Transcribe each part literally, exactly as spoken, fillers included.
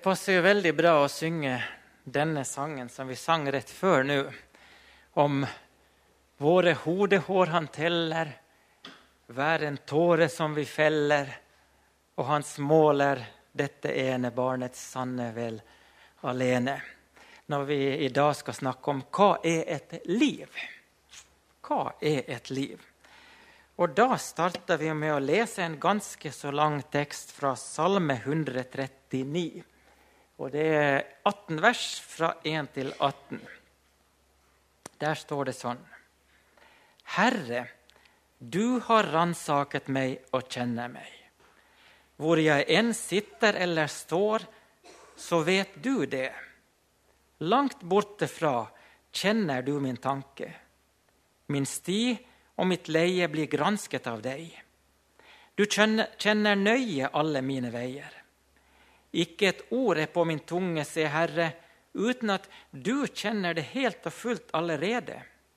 passer jo veldig bra å synge denne sangen som vi sang rett før nå, om våre hodehår han teller, hver en tåre som vi feller, og hans måler dette ene barnets sanne vel alene. Når vi i dag skal snakke om hva er et liv? Hva er et liv? Og da starter vi med å lese en ganske så lang tekst fra Salme one thirty-nine. Og det er atten vers fra one til atten. Der står det sånn. Herre, du har ransaket meg og kjenner meg. Hvor jeg enn sitter eller står, så vet du det. Langt borte fra kjenner du min tanke. Min sti og mitt leie blir gransket av deg. Du kjenner, kjenner nøye alle mine veier. Ikke et ord er på min tunge, se Herre, uten at du kjenner det helt og fullt allerede.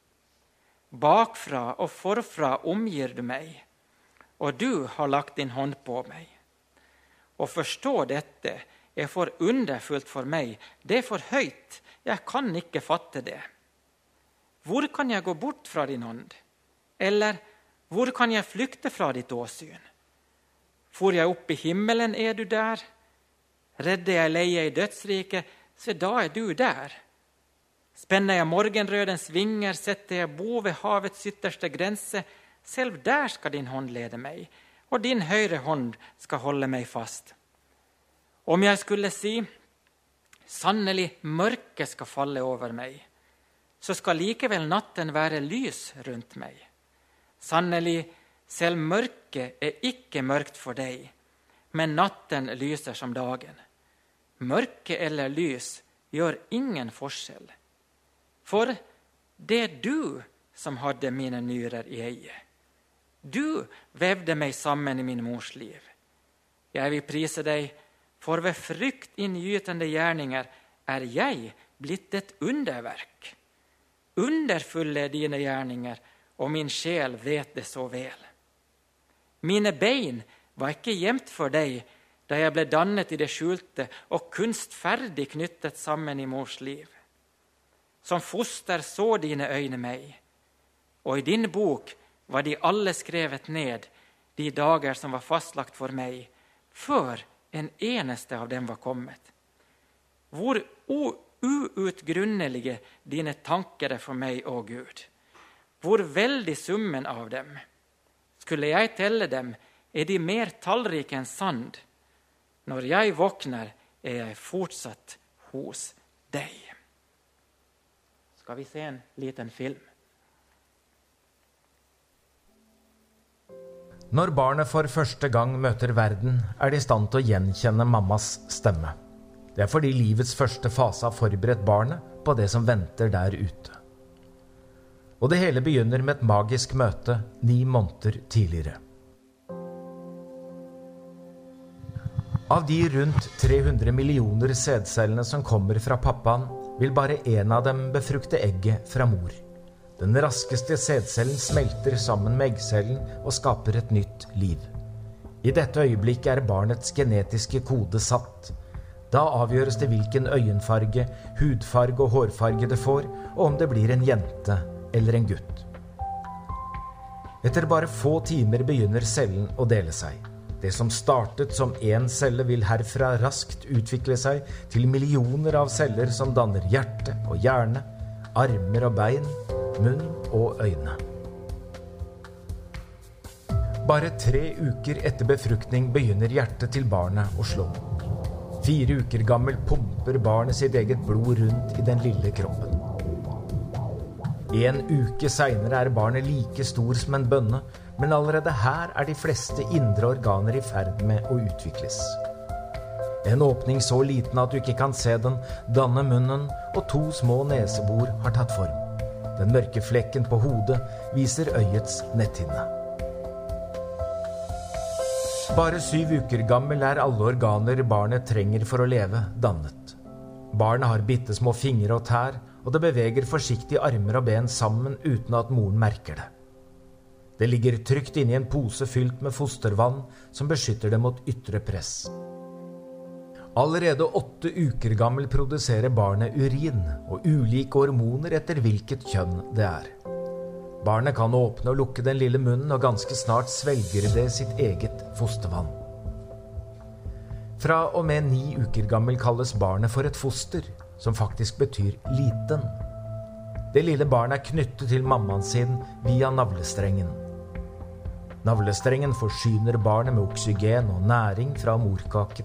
Bakfra og forfra omgir du meg, og du har lagt din hånd på meg. Å forstå dette er for underfullt for meg, det er for høyt, jeg kan ikke fatte det. Hvor kan jeg gå bort fra din hånd? Eller hvor kan jeg flykte fra ditt åsyn? For jeg opp i himmelen, er du der? Redder jeg leie i dødsriket, så da er du der. Spenner jeg morgenrødens vinger, setter jeg bo ved havets ytterste grense, selv der skal din hånd lede meg, og din høyre hånd skal holde meg fast. Om jeg skulle si, sannelig mørke skal falle over meg, så skal likevel natten være lys rundt meg. Sannelig, selv mørke er ikke mørkt for deg, men natten lyser som dagen. Mørke eller lys gjør ingen forskjell. For det er du som hadde mine nyrer i eie. Du vevde meg sammen i min mors liv. Jeg vil prise deg, for ved frykt inngytende gjerninger er jeg blitt et underverk. Underfulle er dine gjerninger, og min sjel vet det så vel. Mine bein var ikke gjemt for deg, da jeg ble dannet i det skjulte og kunstferdig knyttet sammen i mors liv. Som foster så dine øyne meg, og i din bok var de alle skrevet ned, de dager som var fastlagt for meg, før en eneste av dem var kommet. Hvor uutgrunnelige dine tanker er for meg, å Gud. Hvor veldig summen av dem. Skulle jeg telle dem, er de mer tallrike enn sand. Når jeg våkner, er jeg fortsatt hos deg. Skal vi se en liten film? Når barnet for første gang møter verden, er de i stand til å gjenkjenne mammas stemme. Det er fordi livets første fase har forberedt barnet på det som venter der ute. Og det hele begynner med et magisk møte ni måneder tidligere. Av de rundt tre hundre millioner sædcellene som kommer fra pappaen, vil bare en av dem befrukte egget fra mor. Den raskeste sædcellen smelter sammen med eggcellen og skaper et nytt liv. I dette øyeblikket er barnets genetiske kode satt. Da avgjøres det hvilken øyenfarge, hudfarge og hårfarge det får, og om det blir en jente eller en gutt. Etter bare få timer begynner cellen å dele seg. Det som startet som en celle vil herfra raskt utvikle seg til millioner av celler som danner hjerte og hjerne, armer og bein, munn og øyne. Bare tre uker etter befruktning begynner hjertet til barnet å slå. Fire uker gammel pumper barnet sitt eget blod rundt i den lille kroppen. En uke senere er barnet like stor som en bønne, men allerede her er de fleste indre organer i ferd med å utvikles. En åpning så liten at du ikke kan se den, danner munnen, og to små nesebor har tatt form. Den mørke flekken på hodet viser øyets netthinne. Bare syv uker gammel er alle organer barnet trenger for å leve dannet. Barnet har bittesmå fingre og tær, og det beveger forsiktig armer og ben sammen uten at moren merker det. Det ligger trygt inne i en pose fylt med fostervann som beskytter det mot ytre press. Allerede åtte uker gammel produserer barnet urin og ulike hormoner etter hvilket kjønn det er. Barnet kan åpne og lukke den lille munnen, og ganske snart svelger det sitt eget fostervann. Fra og med ni uker gammel kalles barnet for et foster, som faktisk betyr liten. Det lille barnet er knyttet til mammaen sin via navlestrengen. Navlestrengen forsyner barnet med oksygen og næring fra morkaken.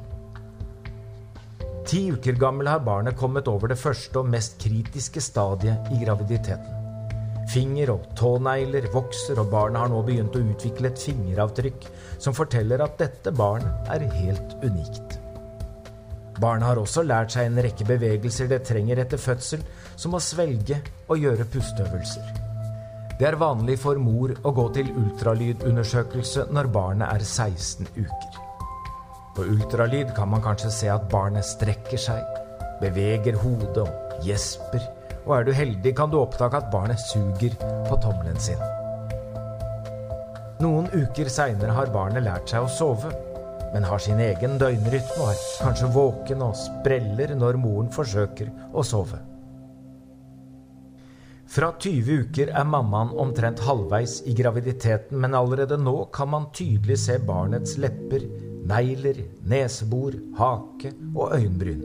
Ti uker gammel har barnet kommet over det første og mest kritiske stadiet i graviditeten. Finger og tånegler vokser, og barnet har nå begynt å utvikle et fingeravtrykk som forteller at dette barn er helt unikt. Barnet har også lært seg en rekke bevegelser det trenger etter fødsel, som å svelge og gjøre pusteøvelser. Det er vanlig for mor å gå til ultralydundersøkelse når barnet er seksten uker. På ultralyd kan man kanskje se at barnet strekker seg, beveger hodet og gjesper, og er du heldig kan du oppdage at barnet suger på tommelen sin. Noen uker senere har barnet lært seg å sove, men har sin egen døgnrytme og er kanskje våken og spreller når moren forsøker å sove. Fra tyve uker er mammaen omtrent halvveis i graviditeten, men allerede nå kan man tydelig se barnets lepper, negler, nesebor, hake og øyenbryn.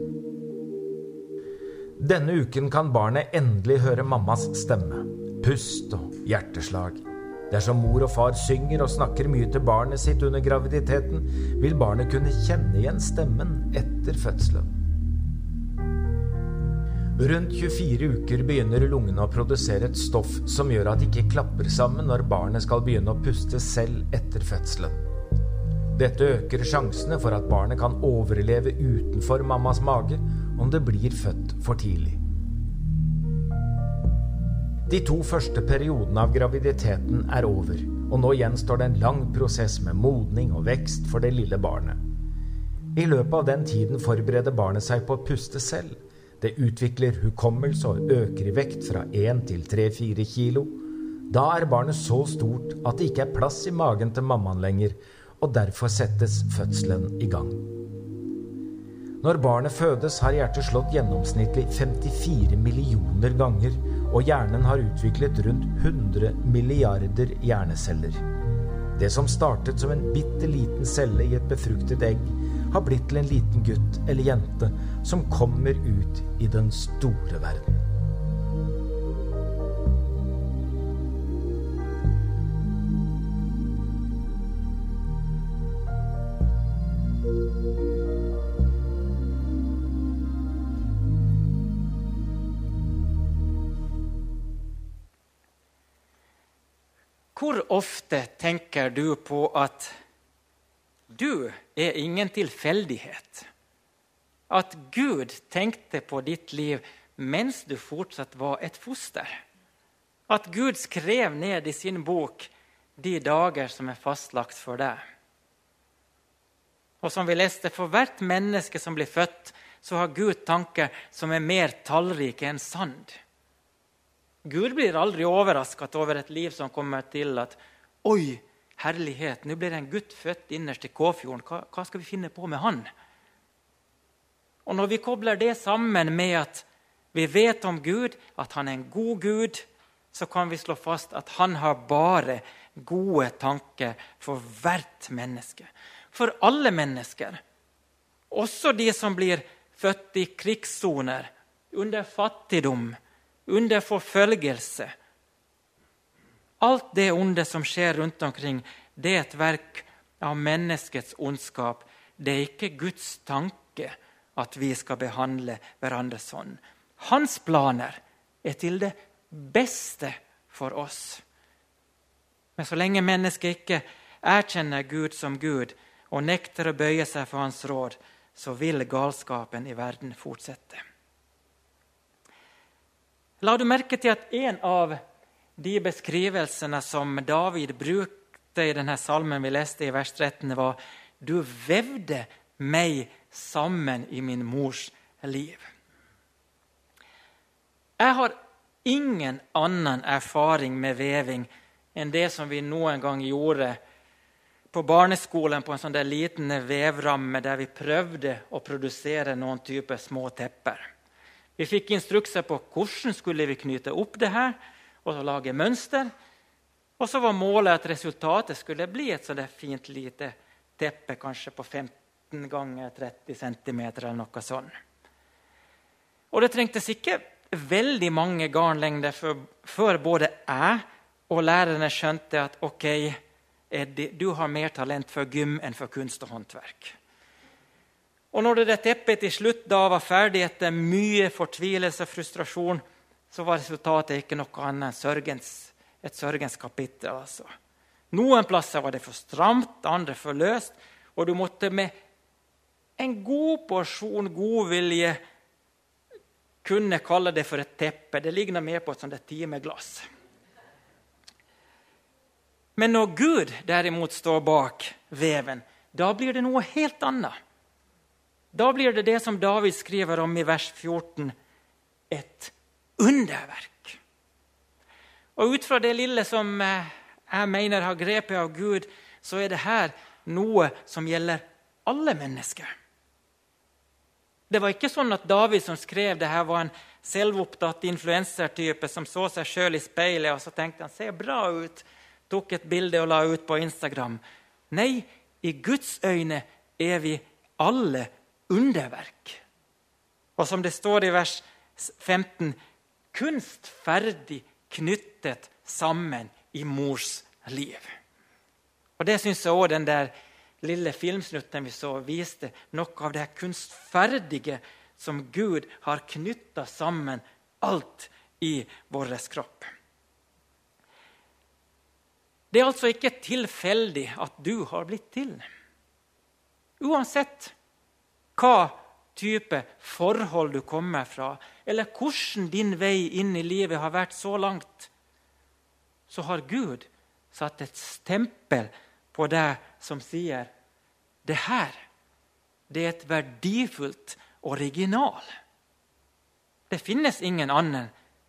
Denne uken kan barnet endelig høre mammas stemme, pust og hjerteslag. Dersom mor og far synger og snakker mye til barnet sitt under graviditeten, vil barnet kunne kjenne igjen stemmen etter fødselen. Rundt tjuefire uker begynner lungene å produsere et stoff som gjør at det ikke klapper sammen når barnet skal begynne å puste selv etter fødselen. Dette øker sjansene for at barnet kan overleve utenfor mammas mage om det blir født for tidlig. De to første periodene av graviditeten er over, og nå gjenstår det en lang prosess med modning og vekst for det lille barnet. I løpet av den tiden forbereder barnet seg på å puste selv. Det utvikler hukommelse og øker i vekt fra én til tre til fire kilo. Da er barnet så stort at det ikke er plass i magen til mammaen lenger, og derfor settes fødselen i gang. Når barnet fødes har hjertet slått gjennomsnittlig femtifire millioner ganger, og hjernen har utviklet rundt hundre milliarder hjerneceller. Det som startet som en bitteliten celle i et befruktet egg, har blitt til en liten gutt eller jente som kommer ut i den store verden. Hvor ofte tenker du på at du er ingen tilfeldighet? At Gud tenkte på ditt liv mens du fortsatt var et foster? At Gud skrev ned i sin bok de dager som er fastlagt for deg? Og som vi leste, for hvert menneske som blir født, så har Gud tanker som er mer tallrike enn sand. Gud blir aldri overrasket over et liv som kommer til at «Oi, herlighet, nå blir en gutt født innerst i Kåfjorden. Hva, hva skal vi finne på med han?» Og når vi kobler det sammen med at vi vet om Gud, at han er en god Gud, så kan vi slå fast at han har bare gode tanker for hvert menneske. For alle mennesker. Også de som blir født i krigssoner, under fattigdom, under forfølgelse. Alt det onde som skjer rundt omkring, det er et verk av menneskets ondskap. Det er ikke Guds tanke at vi skal behandle hverandre sånn. Hans planer er til det beste for oss. Men så lenge mennesket ikke erkjenner Gud som Gud og nekter å bøye seg for hans råd, så vil galskapen i verden fortsette. La du merke til at en av de beskrivelsene som David brukte i denne salmen vi leste i vers tretten var «Du vevde meg sammen i min mors liv». Jeg har ingen annen erfaring med veving enn det som vi noen gang gjorde på barneskolen på en sånn der liten vevramme der vi prøvde å produsere noen typer små tepper. Vi fikk instrukser på hvordan skulle vi knyte opp det her og så lage mønster. Og så var målet at resultatet skulle bli et sånt fint lite teppe, kanskje på femten ganger tretti centimeter eller noe sånt. Og det trengtes ikke veldig mange garnlengder før, før både jeg og lærerne skjønte at ok, Eddie, du har mer talent for gym enn for kunst og håndverk. Og når det teppet til slutt da var ferdig etter mye fortvilelse og frustrasjon, så var resultatet ikke noe annet enn sørgens, et sørgens kapittel. Altså. Noen plasser var det for stramt, andre for løst, og du måtte med en god porsjon godvilje kunne kalle det for et teppe. Det ligner mer på et sånt timeglass. Men når Gud derimot står bak veven, da blir det noe helt annet. Da blir det det som David skriver om i vers fjorten, et underverk. Og ut fra det lille som jeg mener har grepet av Gud, så er det her noe som gjelder alle mennesker. Det var ikke sånn at David som skrev det her var en selvopptatt influensertype som så seg selv i speilet, og så tenkte han, ser bra ut, tok et bilde og la ut på Instagram. Nei, i Guds øyne er vi alle underverk. Og som det står i vers femten, kunstferdig knyttet sammen i mors liv. Og det synes jeg også den der lille filmsnutten vi så viste noe av det kunstferdige som Gud har knyttet sammen alt i vår kropp. Det er altså ikke tilfeldig at du har blitt til. Uansett hva type forhold du kommer fra, eller hvordan din vei inn i livet har vært så langt, så har Gud satt et stempel på det som sier, det her, det er et verdifullt original. Det finnes ingen annen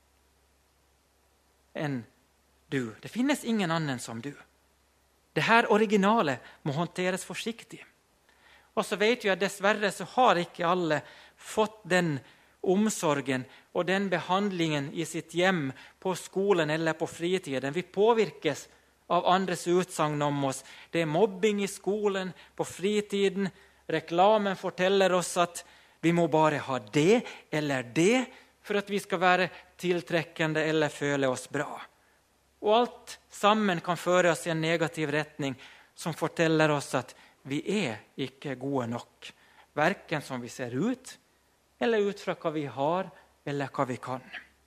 enn du. Det finnes ingen annen som du. Det her originale må håndteres forsiktig. Og så vet vi at dessverre så har ikke alle fått den omsorgen og den behandlingen i sitt hjem, på skolen eller på fritiden. Vi påvirkes av andres utsagn om oss. Det er mobbing i skolen, på fritiden. Reklamen forteller oss at vi må bare ha det eller det for at vi skal være tiltrekkende eller føle oss bra. Og alt sammen kan føre oss i en negativ retning som forteller oss at vi er ikke gode nok. Hverken som vi ser ut, eller ut fra hva vi har, eller hva vi kan.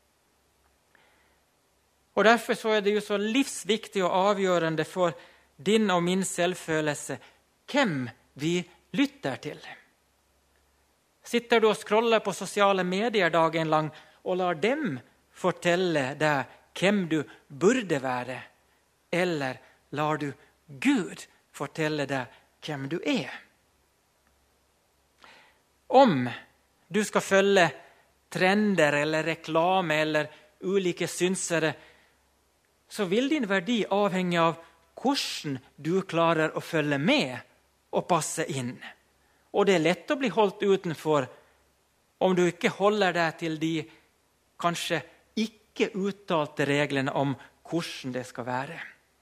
Og derfor så er det jo så livsviktig og avgjørende for din og min selvfølelse hvem vi lytter til. Sitter du og scroller på sosiale medier dagen lang og lar dem fortelle deg hvem du burde være, eller lar du Gud fortelle deg hvem du er? Om du skal følge trender eller reklame eller ulike synsere, så vil din verdi avhenge av hvordan du klarer å følge med og passe inn. Og det er lett å bli holdt utenfor om du ikke holder deg til de kanskje ikke uttalte reglene om hvordan det skal være.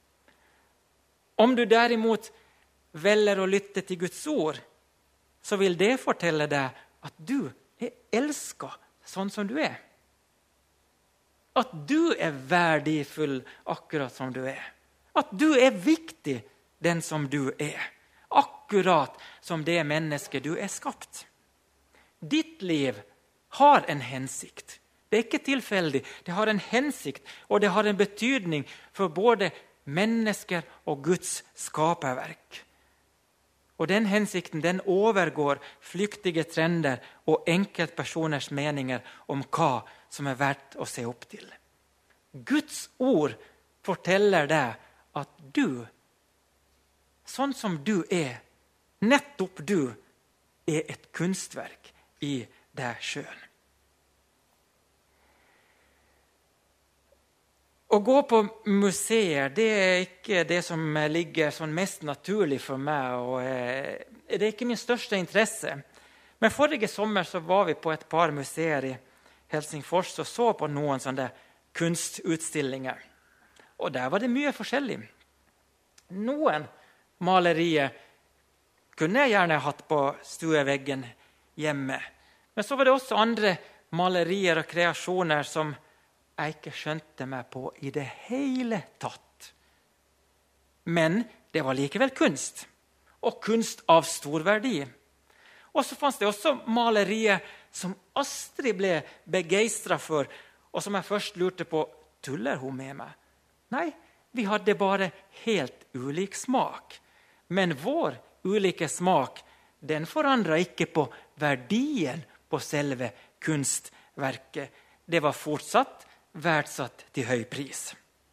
Om du derimot velger å lytte til Guds ord, så vil det fortelle deg at du er elsket sånn som du er. At du er verdifull akkurat som du er. At du er viktig, den som du er. Akkurat som det mennesket du er skapt. Ditt liv har en hensikt. Det er ikke tilfeldig. Det har en hensikt, og det har en betydning for både mennesker og Guds skaperverk. Og den hensikten, den overgår flyktige trender og enkeltpersoners meninger om hva som er verdt å se opp til. Guds ord forteller deg at du, sånn som du er, nettopp du, er et kunstverk i deg selv. Å gå på museer, det er ikke det som ligger sånn mest naturlig for meg, og det er ikke min største interesse. Men forrige sommer så var vi på et par museer i Helsingfors og så på noen sånne kunstutstillinger. Og der var det mye forskjellig. Noen malerier kunne jeg gjerne hatt på stueveggen hjemme. Men så var det også andre malerier og kreasjoner som jeg ikke skjønte meg på i det hele tatt. Men det var likevel kunst, og kunst av stor verdi. Og så fanns det også malerier som Astrid ble begeistret for, og som jeg først lurte på, tuller hun med meg? Nei, vi hadde bare helt ulik smak. Men vår ulike smak, den forandret ikke på verdien på selve kunstverket. Det var fortsatt verdsatt til høy pris.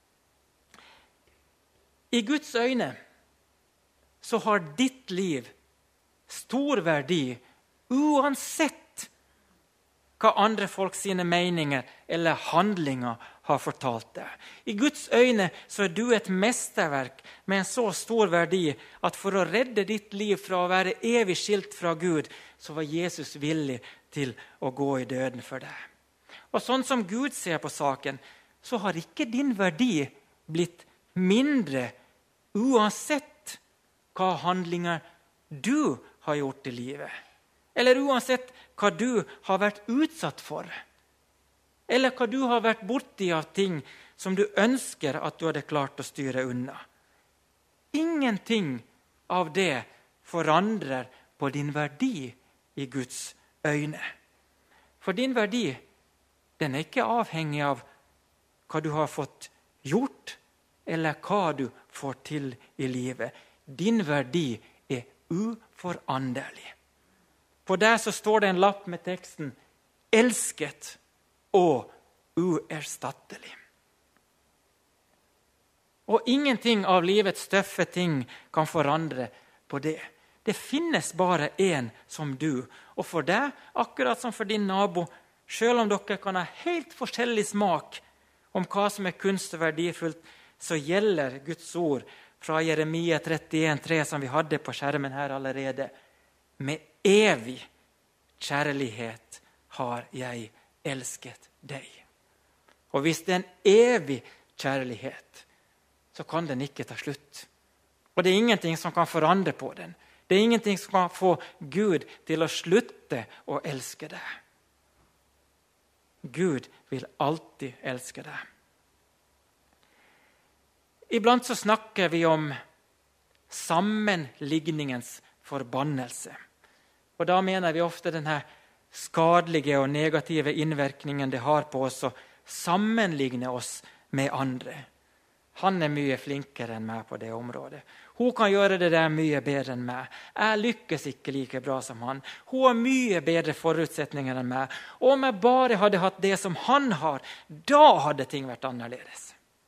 I Guds øyne så har ditt liv stor verdi, uansett hva andre folk sine meninger eller handlinger har fortalt deg. I Guds øyne så er du et mesterverk med en så stor verdi at for å redde ditt liv fra å være evig skilt fra Gud, så var Jesus villig til å gå i døden for deg. Og sånn som Gud ser på saken, så har ikke din verdi blitt mindre uansett hva handlinger du har gjort i livet. Eller uansett hva du har vært utsatt for. Eller hva du har vært borti av ting som du ønsker at du hadde klart å styre unna. Ingenting av det forandrer på din verdi i Guds øyne. For din verdi, den er ikke avhengig av hva du har fått gjort, eller hva du får til i livet. Din verdi er uforanderlig. På der så står det en lapp med teksten «Elsket og uerstattelig». Og ingenting av livets tøffe ting kan forandre på det. Det finnes bare en som du, og for deg, akkurat som for din nabo, selv om dere kan ha helt forskjellig smak om hva som er kunst og verdifullt, så gjelder Guds ord fra Jeremia trettien tre, som vi hadde på skjermen her allerede. Med evig kjærlighet har jeg elsket deg. Og hvis det er en evig kjærlighet, så kan den ikke ta slutt. Og det er ingenting som kan forandre på den. Det er ingenting som kan få Gud til å slutte å elske deg. Gud vil alltid elske deg. Iblant så snakker vi om sammenligningens forbannelse. Og da mener vi ofte denne skadelige og negative innvirkningen det har på oss å sammenligne oss med andre. Han er mye flinkere enn meg på det området. Hun kan gjøre det der mye bedre enn meg. Jeg lykkes ikke like bra som han. Hun har mye bedre forutsetninger enn meg. Og om jeg bare hadde hatt det som han har, da hadde ting vært annerledes.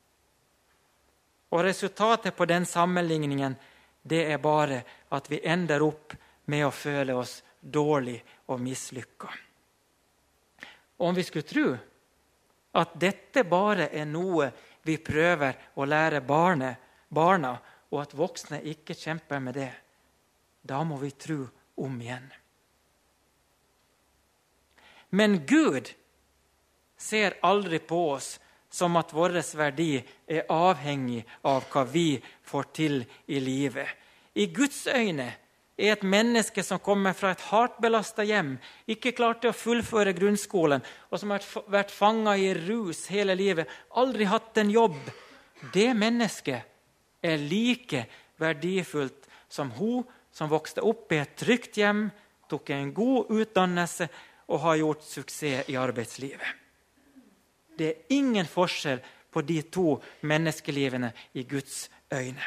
Og resultatet på den sammenligningen, det er bare at vi ender opp med å føle oss dårlig og mislykket. Og om vi skulle tro at dette bare er noe vi prøver å lære barne, barna, og at voksne ikke kjemper med det, da må vi tro om igjen. Men Gud ser aldri på oss som at vår verdi er avhengig av hva vi får til i livet. I Guds øyne er et menneske som kommer fra et hardt belastet hjem, ikke klarte å fullføre grunnskolen, og som har vært fanget i rus hele livet, aldri hatt en jobb. Det mennesket er like verdifullt som hun som vokste opp i et trygt hjem, tok en god utdannelse og har gjort suksess i arbeidslivet. Det er ingen forskjell på de to menneskelivene i Guds øyne.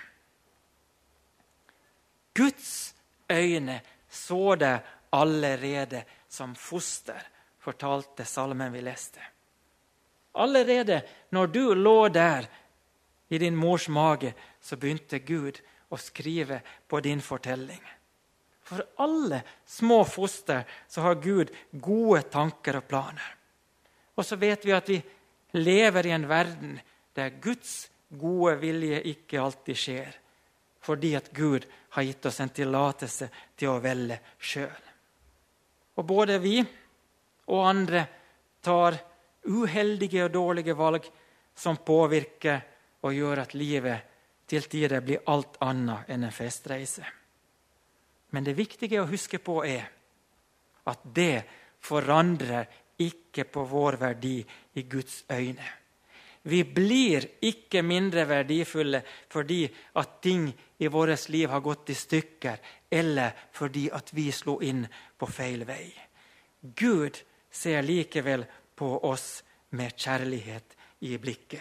Guds øyne så det allerede som foster, fortalte salmen vi leste. Allerede når du lå der i din mors mage, så begynte Gud å skrive på din fortelling. For alle små foster så har Gud gode tanker og planer. Og så vet vi at vi lever i en verden der Guds gode vilje ikke alltid skjer, fordi at Gud har gitt oss en tillatelse til å velge selv. Og både vi og andre tar uheldige og dårlige valg som påvirker og gjør at livet til tider blir alt annet enn en festreise. Men det viktige å huske på er at det forandrer ikke på vår verdi i Guds øyne. Vi blir ikke mindre verdifulle fordi at ting i vårt liv har gått i stykker, eller fordi at vi slo inn på feil vei. Gud ser likevel på oss med kjærlighet i blikket.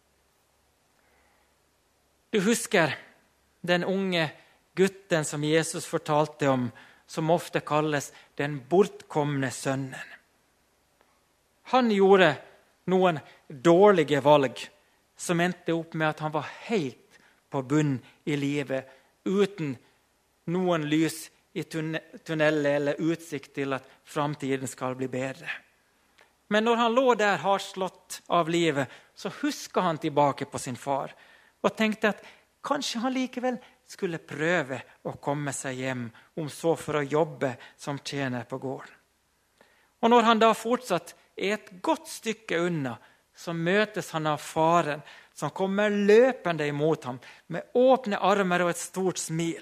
Du husker den unge gutten som Jesus fortalte om, som ofte kalles den bortkomne sønnen. Han gjorde noen dårlige valg som endte opp med at han var helt på bunn i livet, uten noen lys i tunnelet eller utsikt til at framtiden skal bli bedre. Men når han lå der hardslått av livet, så husket han tilbake på sin far og tenkte at kanskje han likevel skulle prøve å komme seg hjem, om så for å jobbe som tjener på gården. Og når han da fortsatt er et godt stykke unna, så møtes han av faren som kommer løpende imot ham med åpne armer og et stort smil.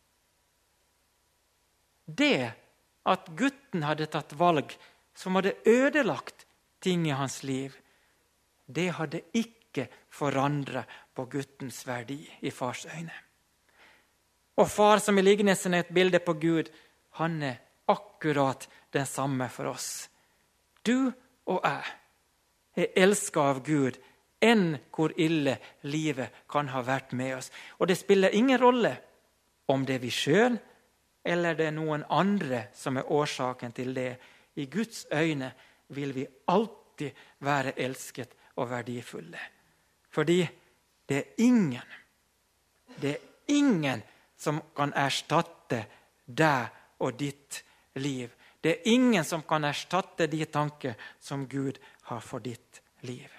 Det at gutten hadde tatt valg som hadde ødelagt ting i hans liv, det hadde ikke forandret på guttens verdi i fars øyne. Og far som i lignelsen er et bilde på Gud, han er akkurat den samme for oss. Du og jeg er elsket av Gud, enn hvor ille livet kan ha vært med oss. Og det spiller ingen rolle om det er vi selv, eller det er noen andre som er årsaken til det. I Guds øyne vil vi alltid være elsket og verdifulle. Fordi det er ingen, det er ingen som kan erstatte deg og ditt liv. Det er ingen som kan erstatte de tanker som Gud har for ditt liv.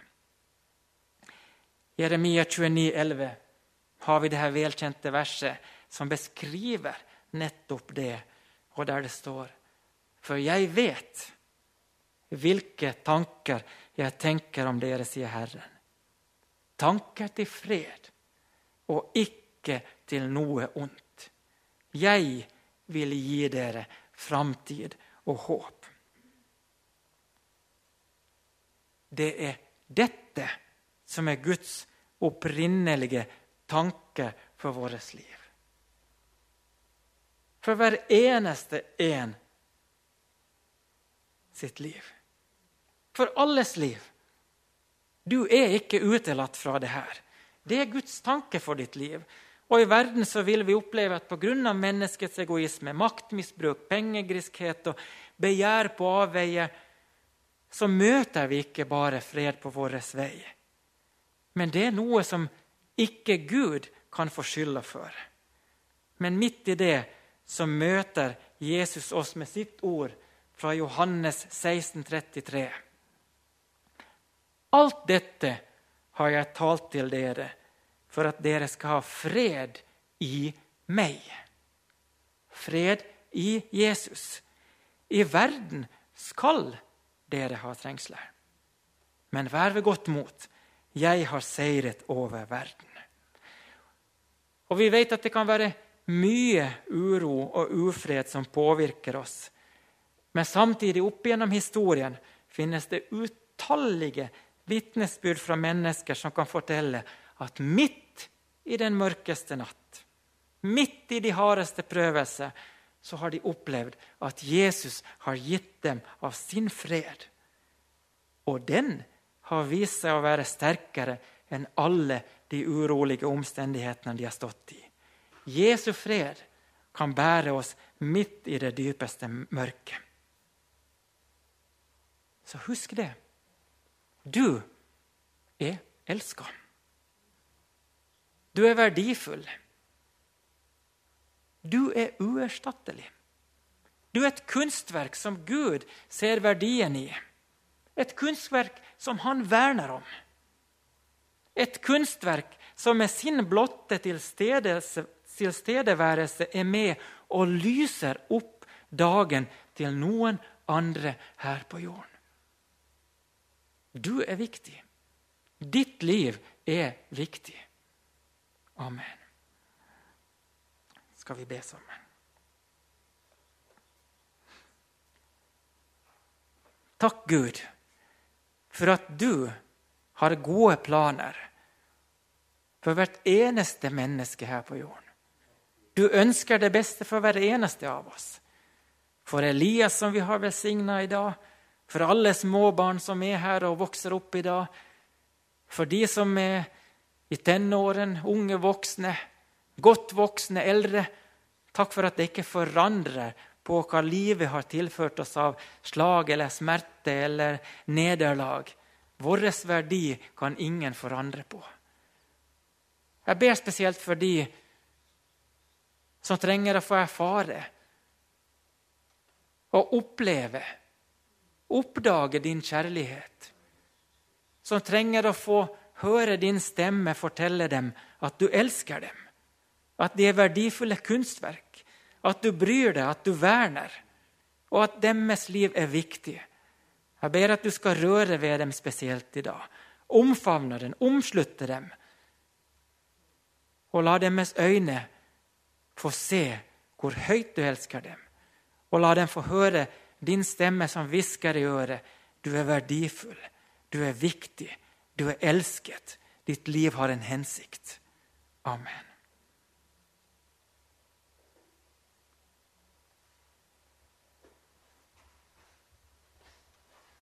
I Jeremia tjueni elleve har vi det her velkjente verset som beskriver nettopp det, og der det står: For jeg vet hvilke tanker jeg tenker om dere, sier Herren. Tanker til fred, og ikke til noe ondt. Jeg vil gi dere framtid og håp. Det er dette som er Guds opprinnelige tanke for vårt liv. For hver eneste en sitt liv. For alles liv. Du er ikke utelatt fra det her. Det er Guds tanke for ditt liv. Og i verden så vil vi oppleve at på grunn av menneskets egoisme, maktmisbruk, pengegriskhet og begjær på avveie, så møter vi ikke bare fred på vår vei. Men det er noe som ikke Gud kan få skylda for. Men midt i det så møter Jesus oss med sitt ord fra Johannes seksten trettitre. Alt dette har jeg talt til dere, for at dere skal ha fred i meg. Fred i Jesus. I verden skal dere ha trengsler. Men vær ved godt mot. Jeg har seiret over verden. Og vi vet at det kan være mye uro og ufred som påvirker oss. Men samtidig opp gjennom historien finnes det utallige vitnesbyrd fra mennesker som kan fortelle at midt i den mørkeste natt, midt i de hardeste prøvelser, så har de opplevd at Jesus har gitt dem av sin fred. Og den har vist seg å være sterkere enn alle de urolige omstendighetene de har stått i. Jesu fred kan bære oss midt i det dypeste mørket. Så husk det. Du er elsket. Du er verdifull. Du er uerstattelig. Du er et kunstverk som Gud ser verdien i. Et kunstverk som han verner om. Et kunstverk som med sin blotte tilstedeværelse er med og lyser opp dagen til noen andre her på jorden. Du er viktig. Ditt liv er viktig. Amen. Skal vi be sammen? Takk Gud for at du har gode planer for hvert eneste menneske her på jorden. Du ønsker det beste for hver eneste av oss. For Elias som vi har velsignet i dag, for alle småbarn som er her og vokser opp i dag, for de som er i tenåren, unge voksne, godt voksne, eldre. Takk for at det ikke forandrer på hva livet har tilført oss av slag eller smerte eller nederlag. Våres verdi kan ingen forandre på. Jeg ber spesielt for de som trenger å få erfare og oppleve, oppdage din kjærlighet. Som trenger å få høre din stemme fortelle dem at du elsker dem. At de er verdifulle kunstverk. At du bryr deg, at du verner. Og at deres liv er viktig. Jeg ber at du skal røre ved dem spesielt i dag. Omfavne dem, omslutte dem. Og la deres øyne få se hvor høyt du elsker dem. Og la dem få høre din stemme som visker i øret. Du er verdifull, du er viktig, du er elsket. Ditt liv har en hensikt. Amen.